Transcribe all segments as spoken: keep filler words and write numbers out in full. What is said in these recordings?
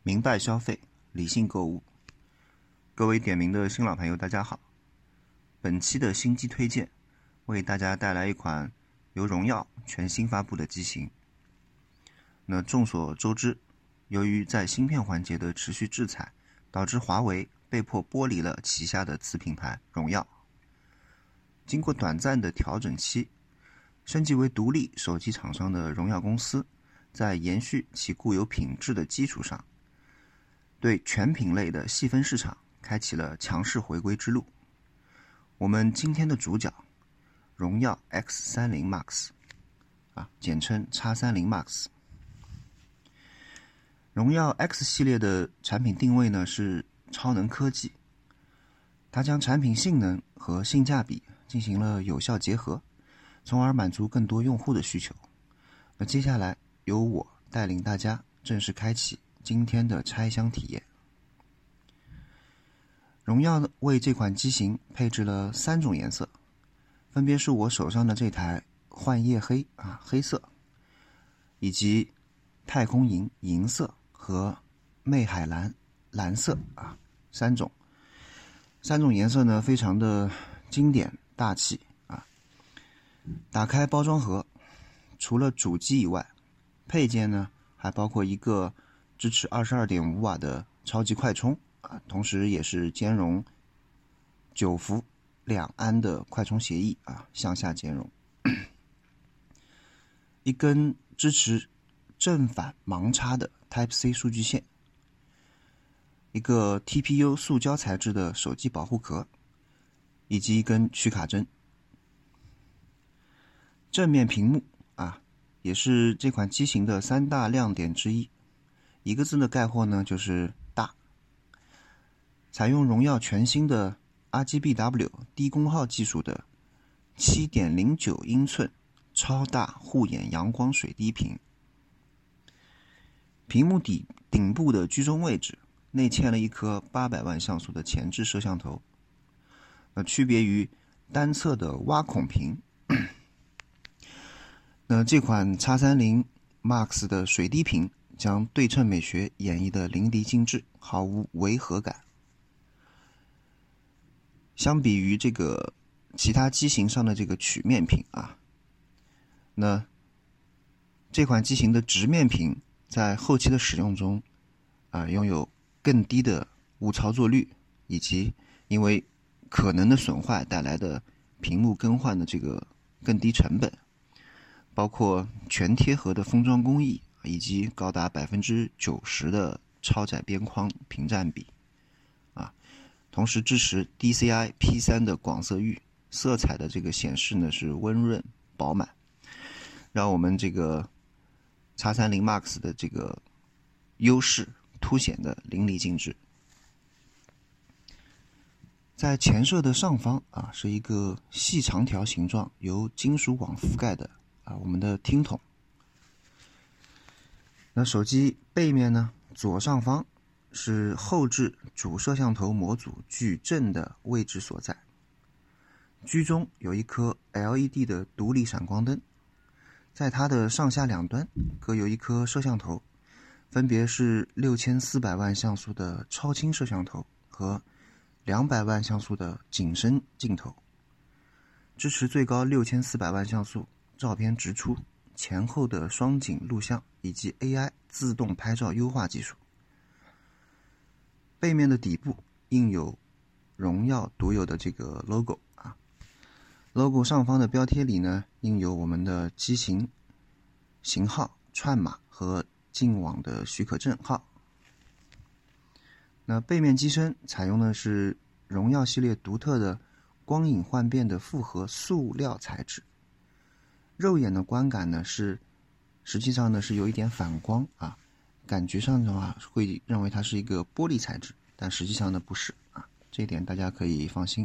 明白消费，理性购物。各位点名的新老朋友，大家好。本期的新机推荐，为大家带来一款由荣耀全新发布的机型。那众所周知，由于在芯片环节的持续制裁，导致华为被迫剥离了旗下的子品牌荣耀。经过短暂的调整期，升级为独立手机厂商的荣耀公司，在延续其固有品质的基础上，对全品类的细分市场开启了强势回归之路。我们今天的主角，荣耀 X 三十 Max， 啊，简称 X 三十 Max。荣耀 X 系列的产品定位呢是超能科技，它将产品性能和性价比进行了有效结合，从而满足更多用户的需求。那接下来由我带领大家正式开启今天的拆箱体验。荣耀为这款机型配置了三种颜色，分别是我手上的这台幻夜黑啊黑色，以及太空银银色和魅海蓝蓝色啊三种。三种颜色呢非常的经典大气啊。打开包装盒，除了主机以外，配件呢还包括一个支持 二十二点五 瓦的超级快充啊，同时也是兼容九伏两安的快充协议啊，向下兼容。一根支持正反盲插的 Type C 数据线，一个 T P U 塑胶材质的手机保护壳，以及一根取卡针。正面屏幕啊，也是这款机型的三大亮点之一，一个字的概括呢就是大。采用荣耀全新的 R G B W 低功耗技术的 七点零九英寸超大护眼阳光水滴屏，屏幕底顶部的居中位置内嵌了一颗八百万像素的前置摄像头，那区别于单侧的挖孔屏。那这款 X 三十 Max 的水滴屏将对称美学演绎的淋漓尽致，毫无违和感。相比于这个其他机型上的这个曲面屏啊，那这款机型的直面屏在后期的使用中啊，拥有更低的误操作率，以及因为可能的损坏带来的屏幕更换的这个更低成本，包括全贴合的封装工艺，以及高达 百分之九十 的超窄边框屏占比啊，同时支持 D C I P 三 的广色域，色彩的这个显示呢是温润饱满，让我们这个 X 三十 Max 的这个优势凸显的淋漓尽致。在前摄的上方啊，是一个细长条形状由金属网覆盖的啊我们的听筒。那手机背面呢，左上方是后置主摄像头模组矩阵的位置所在，居中有一颗 L E D 的独立闪光灯，在它的上下两端各有一颗摄像头，分别是六千四百万像素的超清摄像头和两百万像素的景深镜头，支持最高六千四百万像素照片直出、前后的双景录像以及 A I 自动拍照优化技术。背面的底部印有荣耀独有的这个 logo 啊 ，logo 上方的标贴里呢印有我们的机型型号、串码和进网的许可证号。那背面机身采用的是荣耀系列独特的光影幻变的复合塑料材质，肉眼的观感呢是实际上呢是有一点反光啊，感觉上的话会认为它是一个玻璃材质，但实际上呢不是啊，这一点大家可以放心。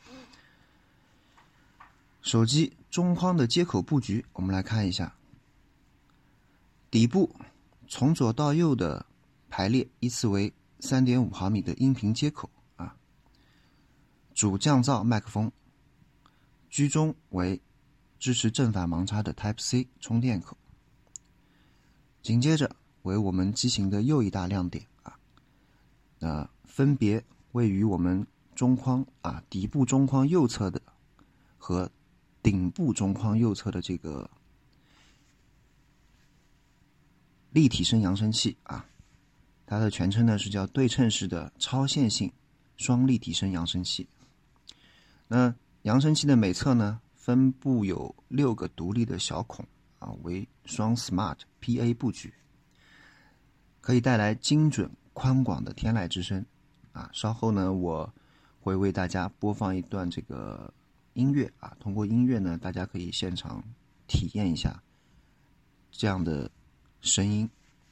手机中框的接口布局我们来看一下，底部从左到右的排列依次为 三点五毫米的音频接口啊，主降噪麦克风，居中为支持正反盲插的 Type C 充电口。紧接着为我们机型的又一大亮点啊。那分别位于我们中框啊底部中框右侧的和顶部中框右侧的这个立体声扬声器啊，它的全称呢是叫对称式的超线性双立体声扬声器。那扬声器的每侧呢分布有六个独立的小孔啊，为双 Smart P A 布局，可以带来精准宽广的天籁之声啊。稍后呢我会为大家播放一段这个音乐啊，通过音乐呢大家可以现场体验一下这样的声音。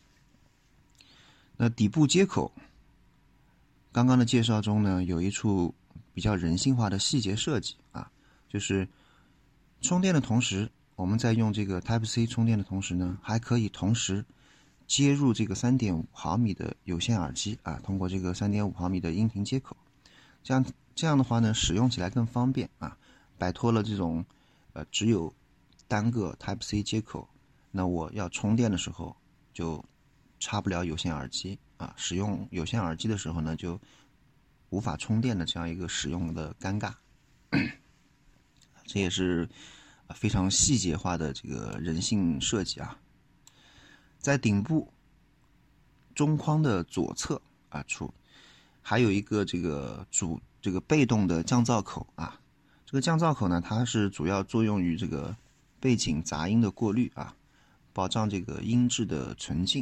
那底部接口刚刚的介绍中呢有一处比较人性化的细节设计啊，就是充电的同时，我们在用这个 Type C 充电的同时呢，还可以同时接入这个 三点五毫米的有线耳机啊，通过这个 三点五毫米的音频接口，这样这样的话呢，使用起来更方便啊，摆脱了这种呃只有单个 Type C 接口，那我要充电的时候就插不了有线耳机啊，使用有线耳机的时候呢，就无法充电的这样一个使用的尴尬。这也是非常细节化的这个人性设计啊。在顶部中框的左侧啊处，还有一个这个主这个被动的降噪口啊。这个降噪口呢，它是主要作用于这个背景杂音的过滤啊，保障这个音质的纯净。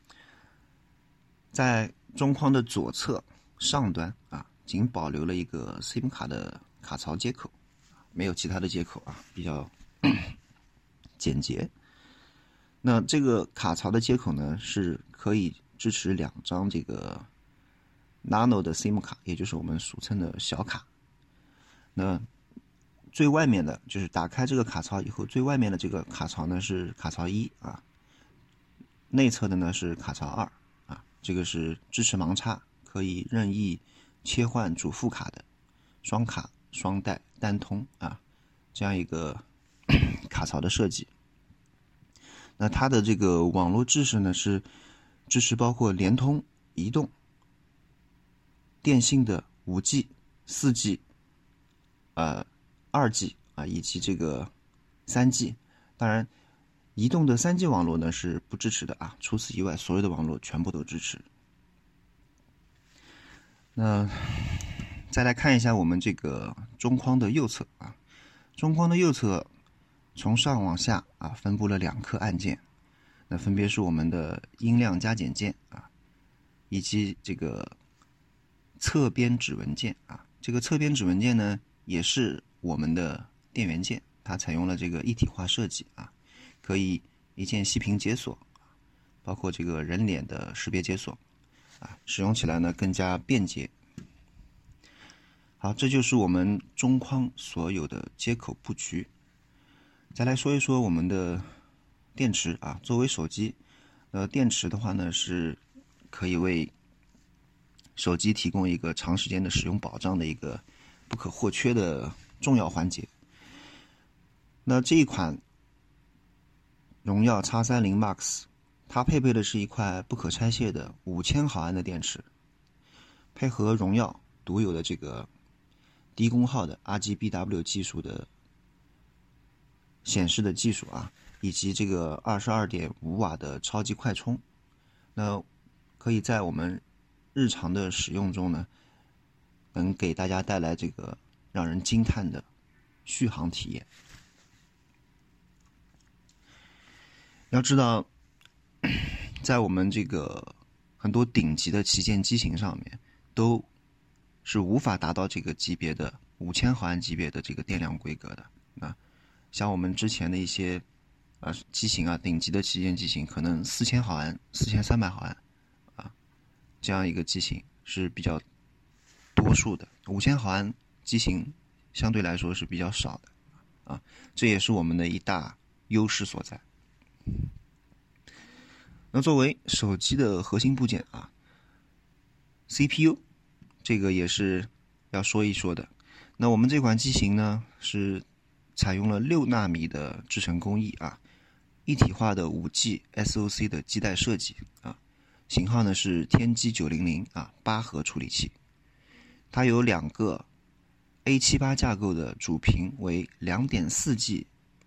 在中框的左侧上端啊，仅保留了一个 SIM 卡的卡槽接口，没有其他的接口啊，比较简洁。那这个卡槽的接口呢，是可以支持两张这个 Nano 的 SIM 卡，也就是我们俗称的小卡。那最外面的就是打开这个卡槽以后，最外面的这个卡槽呢是卡槽一啊，内侧的呢是卡槽二啊，这个是支持盲插，可以任意切换主副卡的双卡双待单通啊，这样一个卡槽的设计。那它的这个网络支持呢是支持包括联通、移动、电信的 五 G、四 G、呃二 G 啊，以及这个三 G。当然，移动的三 G 网络呢是不支持的啊，除此以外，所有的网络全部都支持。那再来看一下我们这个中框的右侧啊，中框的右侧从上往下啊分布了两颗按键，那分别是我们的音量加减键啊，以及这个侧边指纹键啊。这个侧边指纹键呢也是我们的电源键，它采用了这个一体化设计啊，可以一键熄屏解锁，包括这个人脸的识别解锁啊，使用起来呢更加便捷。好，这就是我们中框所有的接口布局。再来说一说我们的电池啊，作为手机，呃，电池的话呢是可以为手机提供一个长时间的使用保障的一个不可或缺的重要环节。那这一款荣耀 X 三十 Max， 它配备的是一块不可拆卸的五千毫安的电池，配合荣耀独有的这个低功耗的 R G B W 技术的显示的技术啊，以及这个 二十二点五瓦的超级快充，那可以在我们日常的使用中呢，能给大家带来这个让人惊叹的续航体验。要知道，在我们这个很多顶级的旗舰机型上面，都是无法达到这个级别的五千毫安级别的这个电量规格的。那像我们之前的一些啊机型啊，顶级的旗舰机型，可能四千毫安、四千三百毫安啊，这样一个机型是比较多数的。五千毫安机型相对来说是比较少的啊，这也是我们的一大优势所在。那作为手机的核心部件啊 ，C P U 这个也是要说一说的。那我们这款机型呢是采用了六纳米的制程工艺啊， 一体化的 五 G S O C 的基带设计啊，型号呢是天玑九零零啊，八核处理器。它有两个 A 七十八 架构的主频为 两点四 G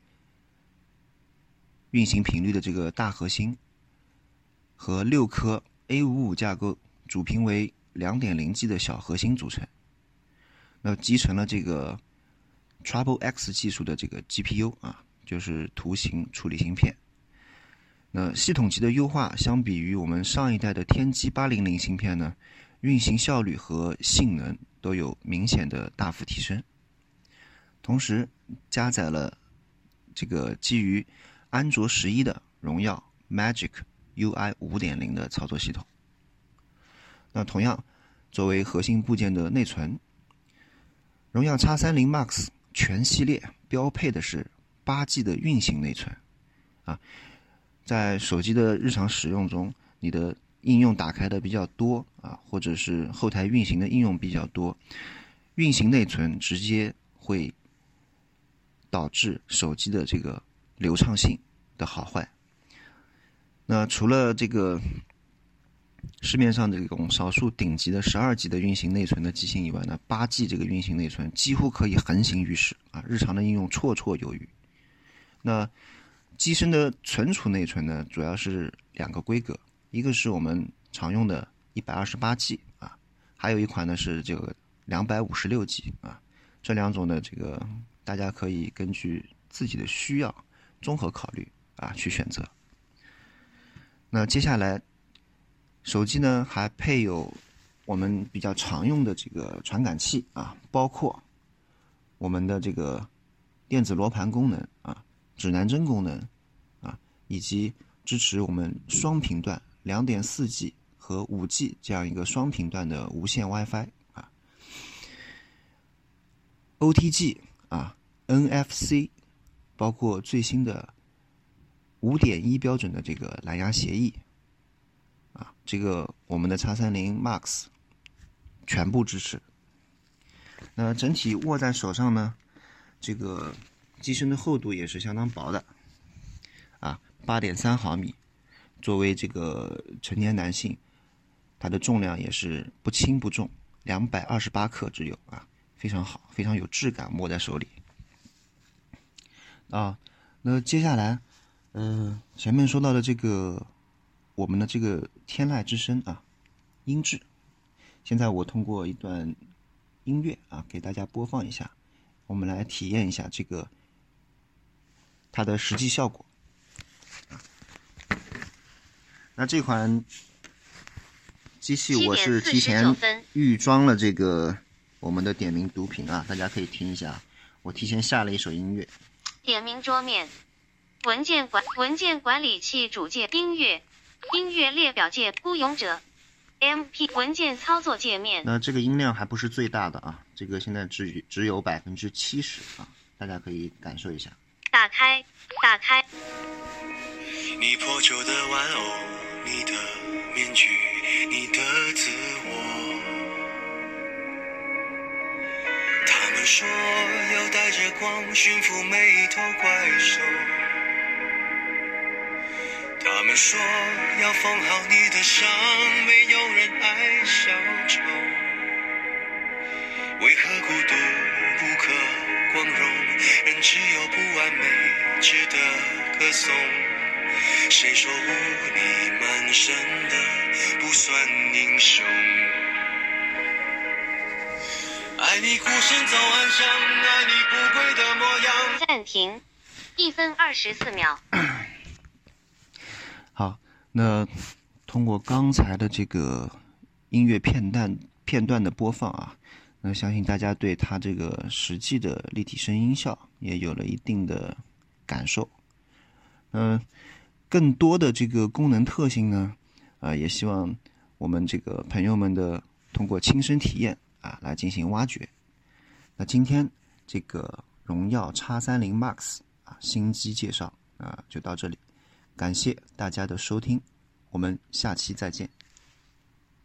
运行频率的这个大核心，和六颗 A 五十五 架构主频为 两点零 G 的小核心组成。那集成了这个 Triple X 技术的这个 G P U 啊，就是图形处理芯片。那系统级的优化相比于我们上一代的天玑八零零芯片呢，运行效率和性能都有明显的大幅提升。同时加载了这个基于安卓十一的荣耀 Magic U I 五点零 的操作系统。那同样作为核心部件的内存，荣耀 X 三十 Max 全系列标配的是 八 G 的运行内存啊，在手机的日常使用中，你的应用打开的比较多啊，或者是后台运行的应用比较多，运行内存直接会导致手机的这个流畅性的好坏。那除了这个市面上这种少数顶级的十二 G 的运行内存的机型以外呢， 八 G 这个运行内存几乎可以横行于世啊，日常的应用绰绰有余。那机身的存储内存呢，主要是两个规格，一个是我们常用的 一百二十八 G 啊，还有一款呢是这个 两百五十六 G 啊，这两种的这个大家可以根据自己的需要综合考虑啊去选择。那接下来手机呢还配有我们比较常用的这个传感器啊，包括我们的这个电子罗盘功能啊、指南针功能啊，以及支持我们双频段 两点四 G 和 五 G 这样一个双频段的无线 WiFi 啊 ，O T G 啊 ，N F C， 包括最新的 五点一 标准的这个蓝牙协议。啊，这个我们的 X 三十 Max 全部支持。那整体握在手上呢，这个机身的厚度也是相当薄的，啊 ，八点三毫米。作为这个成年男性，它的重量也是不轻不重，两百二十八克只有啊，非常好，非常有质感，握在手里。啊，那接下来，嗯、呃，前面说到的这个。我们的这个天籁之声啊，音质，现在我通过一段音乐啊，给大家播放一下，我们来体验一下这个它的实际效果。那这款机器我是提前预装了这个我们的点名读屏啊，大家可以听一下，我提前下了一首音乐。 点名桌面，文件管文件管理器主界音乐。音乐列表界孤勇者 M P 文件操作界面。 那这个音量还不是最大的啊，这个现在只只有百分之七十啊，大家可以感受一下。 打开，打开。 你破旧的玩偶，你的面具，你的自我。他们说要带着光驯服每一头怪兽。他们说要缝好你的伤，没有人爱小丑。为何孤独不可光荣，人只有不完美值得歌颂？谁说污泥满身的不算英雄？爱你孤身走暗巷，爱你不跪的模样。 暂停，一分二十四秒。 好，那通过刚才的这个音乐片段片段的播放啊，那相信大家对它这个实际的立体声音效也有了一定的感受。嗯、呃，更多的这个功能特性呢，啊、呃，也希望我们这个朋友们的通过亲身体验啊来进行挖掘。那今天这个荣耀 X 三十 Max 啊新机介绍啊就到这里。感谢大家的收听，我们下期再见。